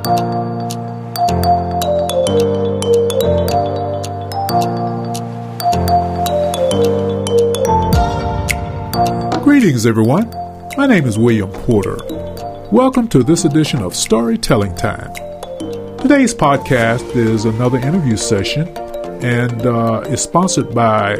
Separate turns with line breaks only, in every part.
Greetings, everyone. My name is William Porter. Welcome to this edition of Storytelling Time. Today's podcast is another interview session and is sponsored by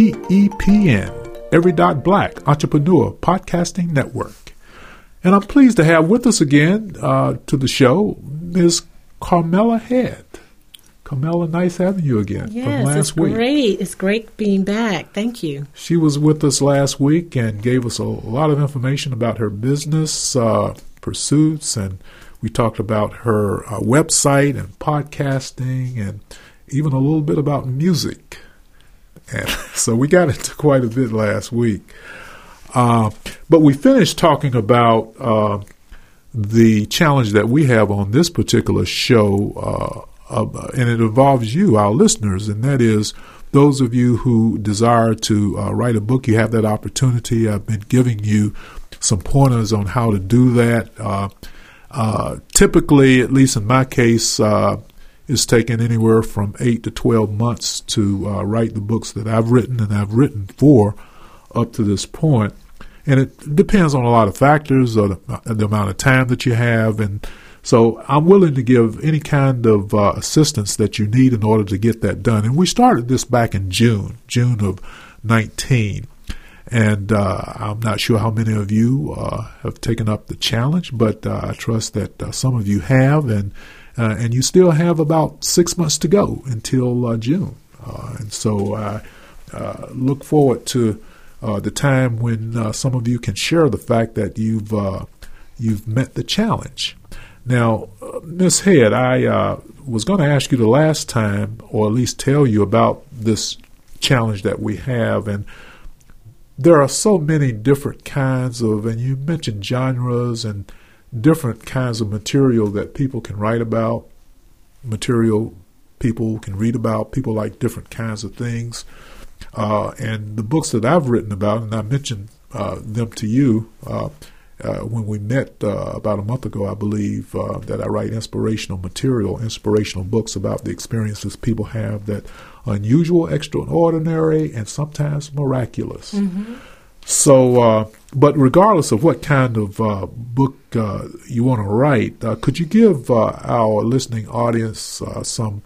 EEPN, Every Dot Black Entrepreneur Podcasting Network. And I'm pleased to have with us again to the show Ms. Carmela Head. Carmela, nice having you again from last week.
Yes, it's great. It's great being back. Thank you.
She was with us last week and gave us a lot of information about her business pursuits, and we talked about her website and podcasting and even a little bit about music. And so we got into quite a bit last week. But we finished talking about the challenge that we have on this particular show, and it involves you, our listeners, and that is those of you who desire to write a book. You have that opportunity. I've been giving you some pointers on how to do that. Typically, at least in my case, it's taken anywhere from 8 to 12 months to write the books that I've written, and I've written 4 up to this point. And it depends on a lot of factors, or the amount of time that you have, and so I'm willing to give any kind of assistance that you need in order to get that done. And we started this back in June of 19. And I'm not sure how many of you have taken up the challenge, but I trust that some of you have, and you still have about 6 months to go until June. And so I look forward to the time when some of you can share the fact that you've met the challenge. Now, Ms. Head, I was going to ask you the last time, or at least tell you about this challenge that we have, and there are so many different kinds of, and you mentioned genres and different kinds of material that people can write about, material people can read about, people like different kinds of things, and the books that I've written about, and I mentioned them to you when we met about a month ago, I believe, that I write inspirational books about the experiences people have that are unusual, extraordinary, and sometimes miraculous. Mm-hmm. So, but regardless of what kind of book you want to write, could you give our listening audience some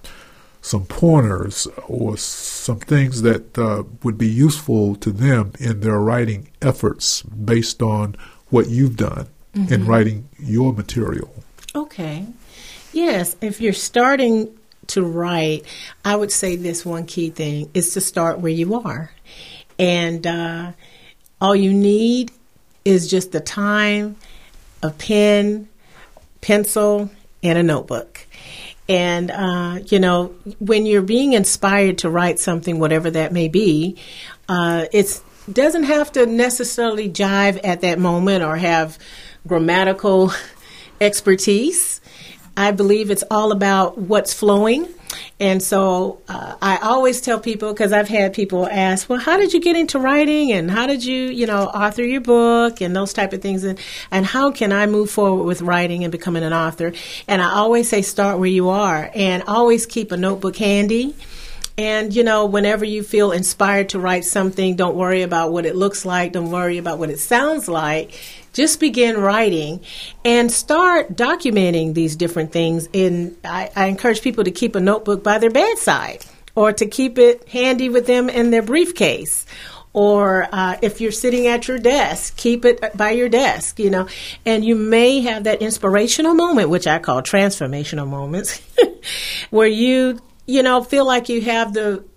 pointers or some things that would be useful to them in their writing efforts based on what you've done in writing your material? Okay.
Yes. If you're starting to write, I would say this one key thing is to start where you are. And all you need is just the time, a pen, pencil, and a notebook. And, when you're being inspired to write something, whatever that may be, it doesn't have to necessarily jive at that moment or have grammatical expertise. I believe it's all about what's flowing. And so I always tell people, because I've had people ask, well, how did you get into writing, and how did you, author your book and those type of things, and how can I move forward with writing and becoming an author? And I always say start where you are, and always keep a notebook handy. And, whenever you feel inspired to write something, don't worry about what it looks like. Don't worry about what it sounds like. Just begin writing and start documenting these different things. And I encourage people to keep a notebook by their bedside, or to keep it handy with them in their briefcase. Or if you're sitting at your desk, keep it by your desk, And you may have that inspirational moment, which I call transformational moments, where you feel like you have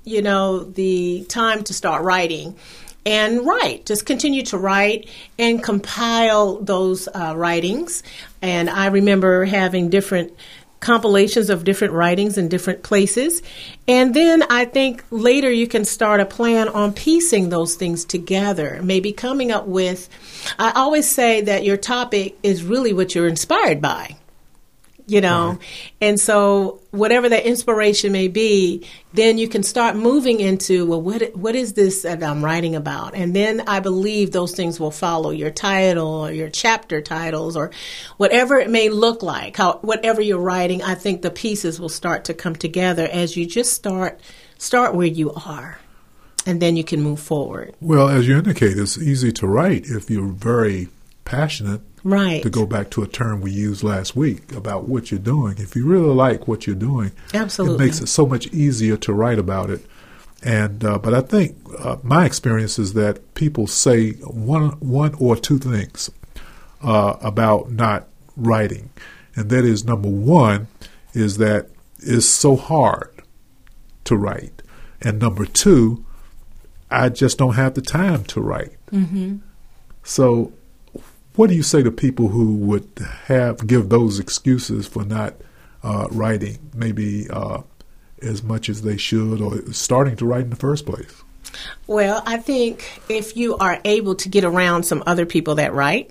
the time to start writing. And write. Just continue to write and compile those writings. And I remember having different compilations of different writings in different places. And then I think later you can start a plan on piecing those things together, maybe coming up with, I always say that your topic is really what you're inspired by. you know.
Right.
And so whatever that inspiration may be, then you can start moving into, well, what is this that I'm writing about? And then I believe those things will follow your title or your chapter titles or whatever it may look like. Whatever you're writing, I think the pieces will start to come together as you just start where you are. And then you can move forward.
Well, as you indicate, it's easy to write if you're very passionate.
Right.
To go back to a term we used last week about what you're doing. If you really like what you're doing,
absolutely,
it makes it so much easier to write about it. And but I think my experience is that people say one or two things about not writing, and that is, number one is that it's so hard to write, and number two, I just don't have the time to write.
Mm-hmm.
So what do you say to people who would give those excuses for not writing, maybe as much as they should, or starting to write in the first place?
Well, I think if you are able to get around some other people that write,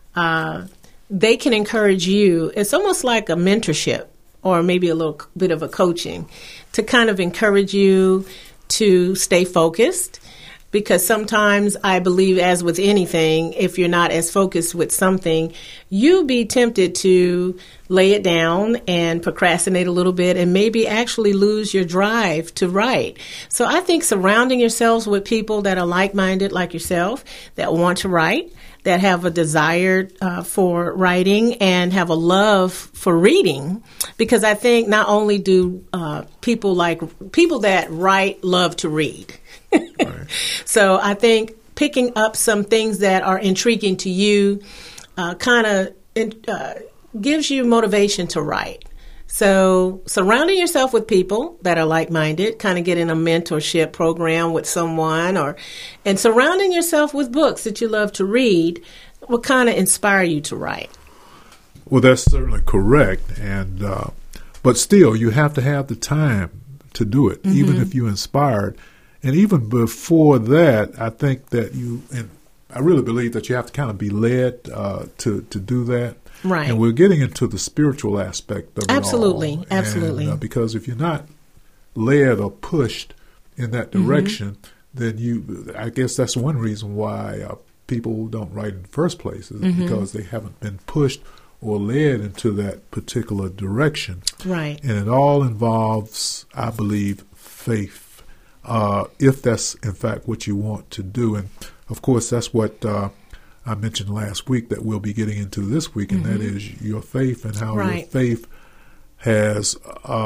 they can encourage you. It's almost like a mentorship or maybe a little bit of a coaching to kind of encourage you to stay focused. Because sometimes I believe, as with anything, if you're not as focused with something, you'll be tempted to lay it down and procrastinate a little bit and maybe actually lose your drive to write. So I think surrounding yourselves with people that are like-minded like yourself, that want to write, that have a desire for writing and have a love for reading, because I think not only do people that write love to read. Right. So I think picking up some things that are intriguing to you kind of gives you motivation to write. So surrounding yourself with people that are like-minded, kind of getting a mentorship program with someone, and surrounding yourself with books that you love to read will kind of inspire you to write.
Well, that's certainly correct, and but still, you have to have the time to do it, mm-hmm. even if you're inspired. And even before that, I think that I really believe that you have to kind of be led to do that.
Right.
And we're getting into the spiritual aspect of it all.
Absolutely.
And, because if you're not led or pushed in that direction, mm-hmm. then I guess that's one reason why people don't write in the first place, is mm-hmm. because they haven't been pushed or led into that particular direction.
Right.
And it all involves, I believe, faith. If that's, in fact, what you want to do. And, of course, that's what I mentioned last week that we'll be getting into this week, and mm-hmm. that is your faith and how your faith has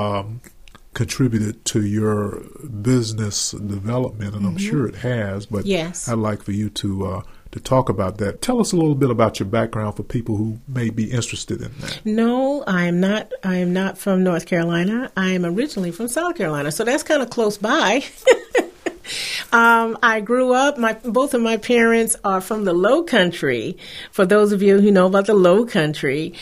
contributed to your business development, and mm-hmm. I'm sure it has. But
yes.
I'd like for you to talk about that. Tell us a little bit about your background for people who may be interested in that.
No, I am not from North Carolina. I am originally from South Carolina, so that's kind of close by. I grew up, both of my parents are from the Low Country. For those of you who know about the Low Country,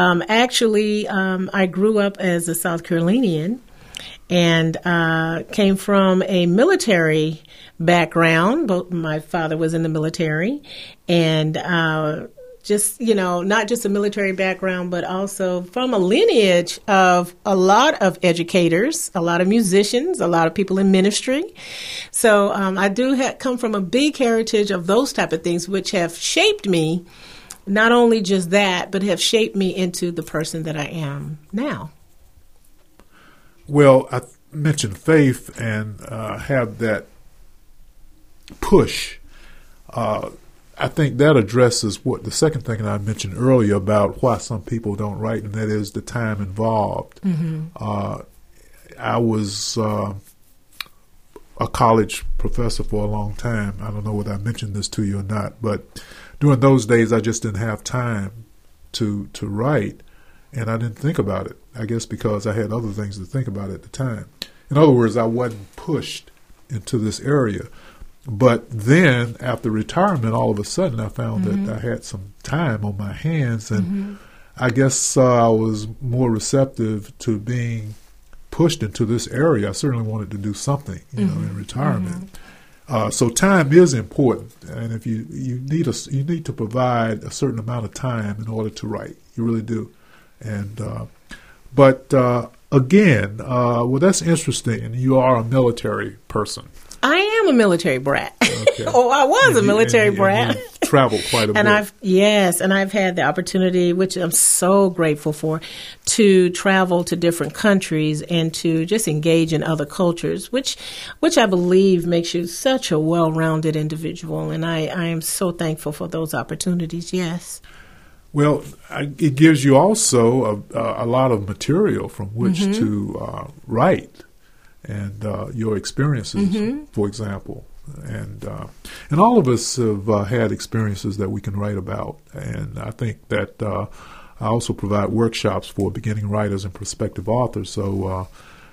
I grew up as a South Carolinian and came from a military background. Both my father was in the military, and not just a military background, but also from a lineage of a lot of educators, a lot of musicians, a lot of people in ministry. So I do come from a big heritage of those type of things, which have shaped me. Not only just that, but have shaped me into the person that I am now.
Well, I mentioned faith and have that push. I think that addresses what the second thing that I mentioned earlier about why some people don't write, and that is the time involved. Mm-hmm. I was a college professor for a long time. I don't know whether I mentioned this to you or not, but during those days I just didn't have time to write, and I didn't think about it, I guess because I had other things to think about at the time. In other words, I wasn't pushed into this area. But then, after retirement, all of a sudden, I found mm-hmm. that I had some time on my hands, and mm-hmm. I guess I was more receptive to being pushed into this area. I certainly wanted to do something, mm-hmm. In retirement. Mm-hmm. So time is important, and if you need to provide a certain amount of time in order to write, you really do. And but again, well, that's interesting. And you are a military person.
I am a military brat.
Okay.
Oh, I was a military brat.
And you traveled quite a bit.
And I've had the opportunity, which I'm so grateful for, to travel to different countries and to just engage in other cultures, which I believe makes you such a well-rounded individual. And I am so thankful for those opportunities. Yes.
Well, it gives you also a lot of material from which to write, and your experiences, for example, and all of us have had experiences that we can write about, and I think that I also provide workshops for beginning writers and prospective authors. So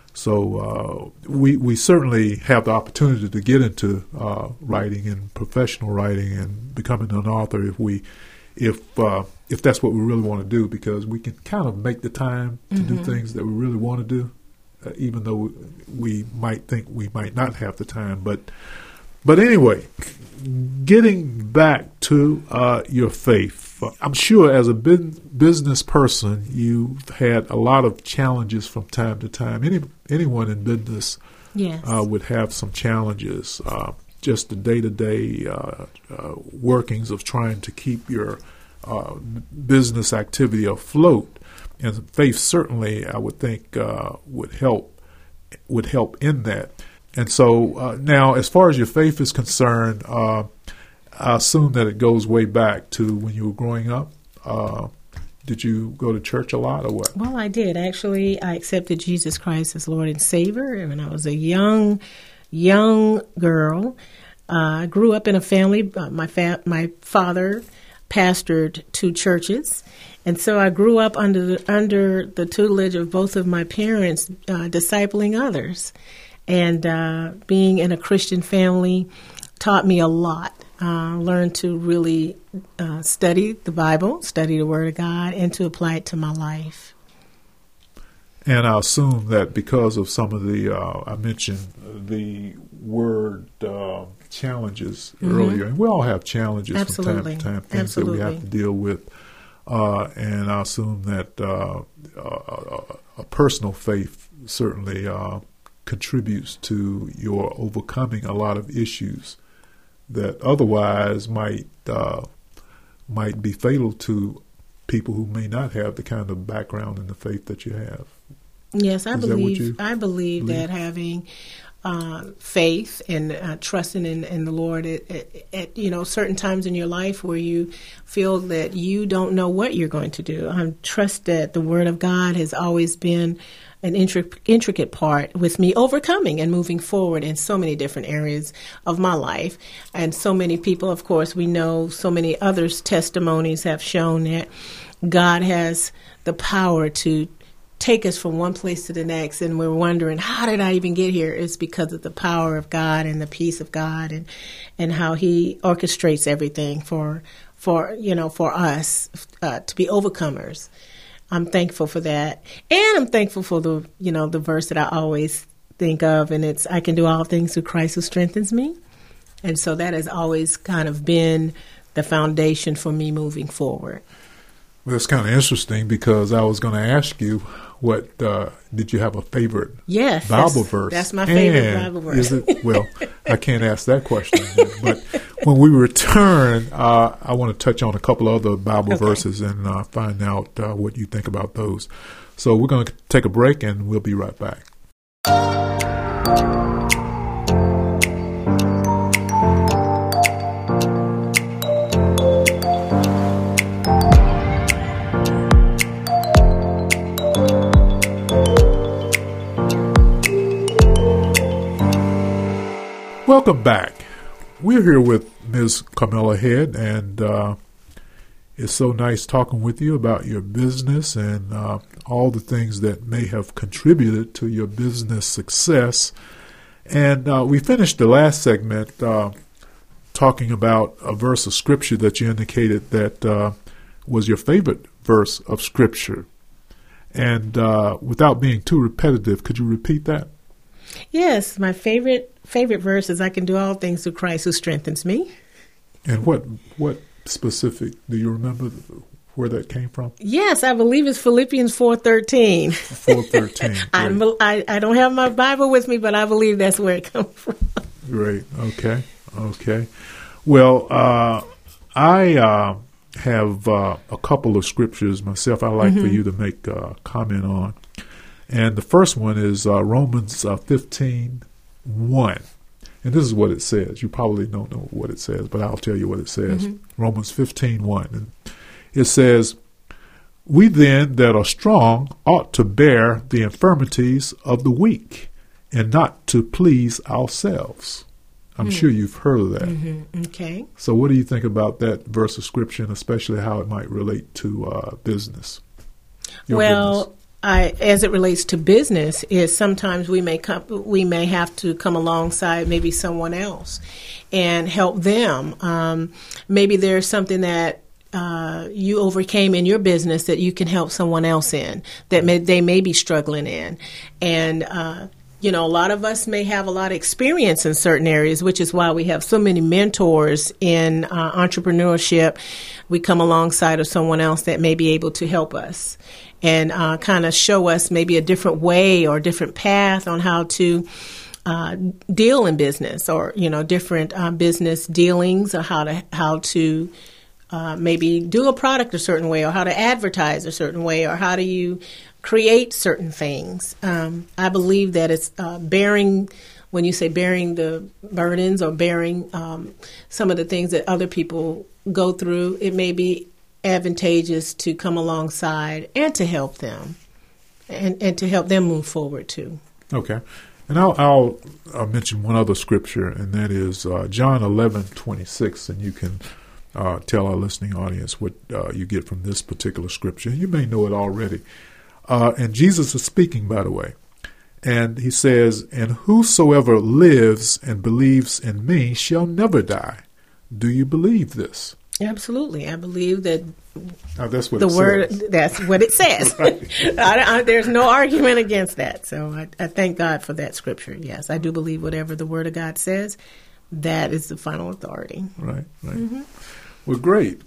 we certainly have the opportunity to get into writing and professional writing and becoming an author if that's what we really want to do, because we can kind of make the time to do things that we really want to do, even though we might think we might not have the time. But anyway, getting back to your faith, I'm sure as a business person, you've had a lot of challenges from time to time. Anyone in business would have some challenges. Just the day-to-day workings of trying to keep your business activity afloat, and faith certainly, I would think, would help in that. And so now, as far as your faith is concerned, I assume that it goes way back to when you were growing up. Did you go to church a lot, or what?
Well, I did actually. I accepted Jesus Christ as Lord and Savior when I was a young girl. I grew up in a family. My father pastored 2 churches, and so I grew up under the tutelage of both of my parents, discipling others, and being in a Christian family taught me a lot. Learned to really study the Bible, study the Word of God, and to apply it to my life.
And I assume that because of some of the, I mentioned the word challenges earlier, and we all have challenges from time to time, things that we have to deal with. And I assume that a personal faith certainly contributes to your overcoming a lot of issues that otherwise might be fatal to people who may not have the kind of background in the faith that you have.
Yes, I believe that having faith and trusting in the Lord at certain times in your life where you feel that you don't know what you're going to do. I trust that the Word of God has always been an intricate part with me overcoming and moving forward in so many different areas of my life. And so many people, of course, we know so many others' testimonies have shown that God has the power to take us from one place to the next, and we're wondering, how did I even get here? It's because of the power of God and the peace of God and how He orchestrates everything for us to be overcomers. I'm thankful for that, and I'm thankful for the verse that I always think of, and it's, I can do all things through Christ who strengthens me. And so that has always kind of been the foundation for me moving forward.
Well, it's kind of interesting because I was going to ask you, what did you have a favorite Bible verse?
That's my favorite Bible verse.
Is it? Well, I can't ask that question. But when we return, I want to touch on a couple other Bible verses and find out what you think about those. So we're going to take a break, and we'll be right back. Welcome back. We're here with Ms. Carmela Head, and it's so nice talking with you about your business and all the things that may have contributed to your business success. And we finished the last segment talking about a verse of Scripture that you indicated that was your favorite verse of Scripture. And without being too repetitive, could you repeat that?
Yes, my favorite verse is, I can do all things through Christ who strengthens me.
And what specific, do you remember where that came from?
Yes, I believe it's Philippians 4:13.
4:13.
I don't have my Bible with me, but I believe that's where it comes from.
Great. Okay. Well, I have a couple of scriptures myself I'd like for you to make a comment on. And the first one is Romans 15:1. And this is what it says. You probably don't know what it says, but I'll tell you what it says. Romans 15:1. And it says, "We then that are strong ought to bear the infirmities of the weak, and not to please ourselves." I'm sure you've heard of that.
Okay.
So what do you think about that verse of Scripture, and especially how it might relate to business?
Well, as it relates to business, is sometimes we may have to come alongside maybe someone else and help them. Maybe there's something that you overcame in your business that you can help someone else in that they may be struggling in, and a lot of us may have a lot of experience in certain areas, which is why we have so many mentors in entrepreneurship. We come alongside of someone else that may be able to help us and kind of show us maybe a different way or different path on how to deal in business, or different business dealings, or how to maybe do a product a certain way, or how to advertise a certain way, or how do you create certain things. I believe that it's bearing, when you say bearing the burdens or bearing some of the things that other people go through, it may be advantageous to come alongside and to help them and to help them move forward too.
Okay. And I'll mention one other scripture, and that is John 11:26, and you can tell our listening audience what you get from this particular scripture. You may know it already. And Jesus is speaking, by the way. And he says, "And whosoever lives and believes in me shall never die." Do you believe this?
Absolutely. I believe that
that's what
the
it
word
says.
That's what it says. There's no argument against that. So I thank God for that scripture. Yes, I do believe whatever the word of God says, that is the final authority.
Right. Well, great.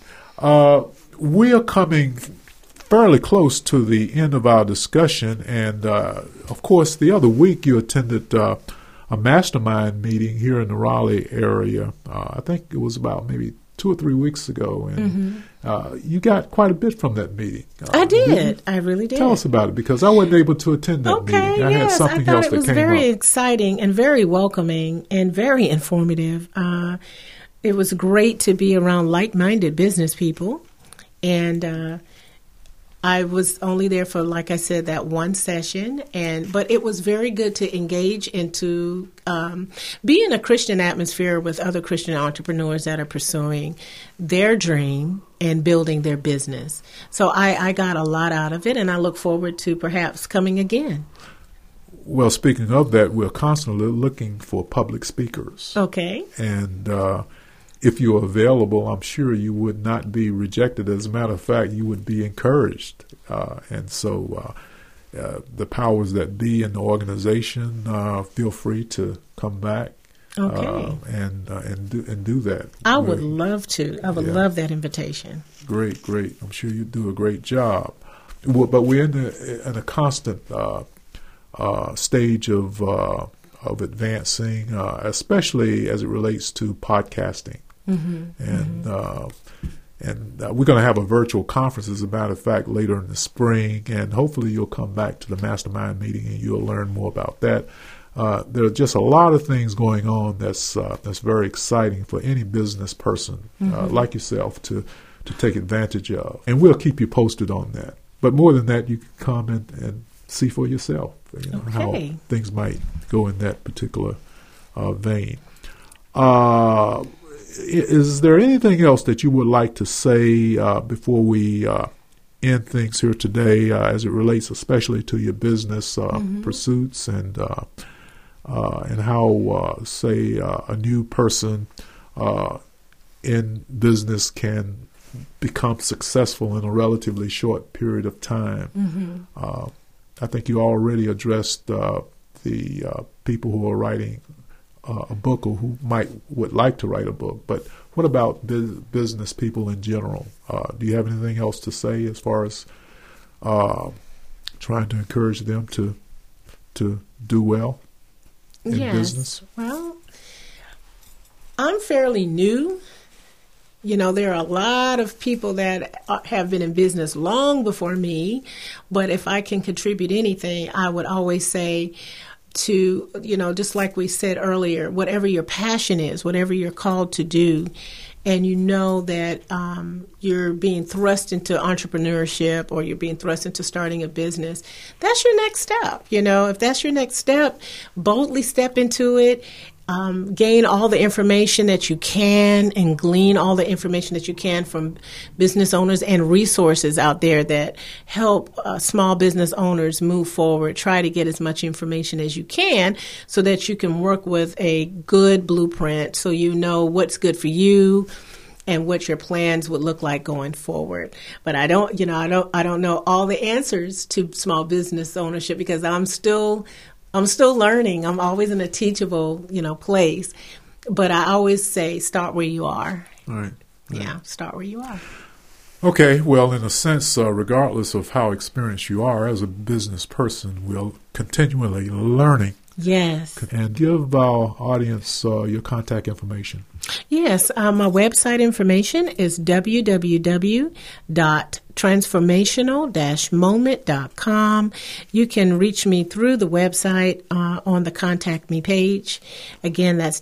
We are coming fairly close to the end of our discussion, and of course, the other week you attended a mastermind meeting here in the Raleigh area. I think it was about maybe 2 or 3 weeks ago, and you got quite a bit from that meeting.
I did. I really did.
Tell us about it, because I wasn't able to attend that meeting. I had something else that came up.
It was very exciting and very welcoming and very informative. It was great to be around like-minded business people, and I was only there for, like I said, that one session, but it was very good to engage into be in a Christian atmosphere with other Christian entrepreneurs that are pursuing their dream and building their business. So I got a lot out of it, and I look forward to perhaps coming again.
Well, speaking of that, we're constantly looking for public speakers.
Okay.
And if you're available, I'm sure you would not be rejected. As a matter of fact, you would be encouraged. And so the powers that be in the organization, feel free to come back and do that.
I would love to. I would love that invitation.
Great. I'm sure you do a great job. But we're in a constant stage of advancing, especially as it relates to podcasting. And we're going to have a virtual conference, as a matter of fact, later in the spring, and hopefully you'll come back to the mastermind meeting and you'll learn more about that. There are just a lot of things going on that's very exciting for any business person like yourself to take advantage of, and we'll keep you posted on that. But more than that, you can come and see for yourself how things might go in that particular vein. Is there anything else that you would like to say before we end things here today, as it relates especially to your business pursuits and how, say, a new person in business can become successful in a relatively short period of time? I think you already addressed the people who are writing a book or who would like to write a book, but what about business people in general? Do you have anything else to say as far as trying to encourage them to do well in business?
Well, I'm fairly new. There are a lot of people that have been in business long before me, but if I can contribute anything, I would always say to, just like we said earlier, whatever your passion is, whatever you're called to do, and that you're being thrust into entrepreneurship or you're being thrust into starting a business, that's your next step. If that's your next step, boldly step into it. Gain all the information that you can and glean all the information that you can from business owners and resources out there that help small business owners move forward. Try to get as much information as you can so that you can work with a good blueprint so you know what's good for you and what your plans would look like going forward. But I don't know all the answers to small business ownership because I'm still learning. I'm always in a teachable, place. But I always say, start where you are.
Right.
Yeah, start where you are.
Okay. Well, in a sense, regardless of how experienced you are as a business person, we're continually learning.
Yes.
And give our audience your contact information.
Yes. My website information is www.transformational-moment.com. You can reach me through the website on the Contact Me page. Again, that's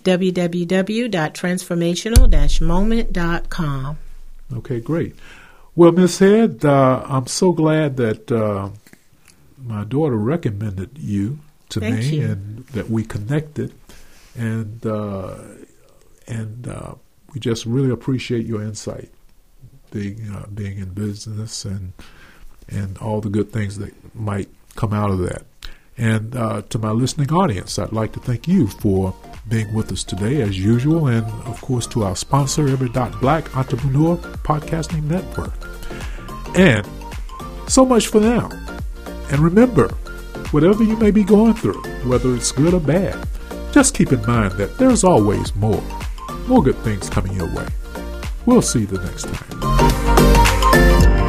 www.transformational-moment.com.
Okay, great. Well, Ms. Head, I'm so glad that my daughter recommended you to
Thank
me
you.
and that we connected. And we just really appreciate your insight, being in business and all the good things that might come out of that. And to my listening audience, I'd like to thank you for being with us today, as usual, and of course to our sponsor, Every Black Entrepreneur Podcasting Network. And so much for now. And remember, whatever you may be going through, whether it's good or bad, just keep in mind that there's always more good things coming your way. We'll see you the next time.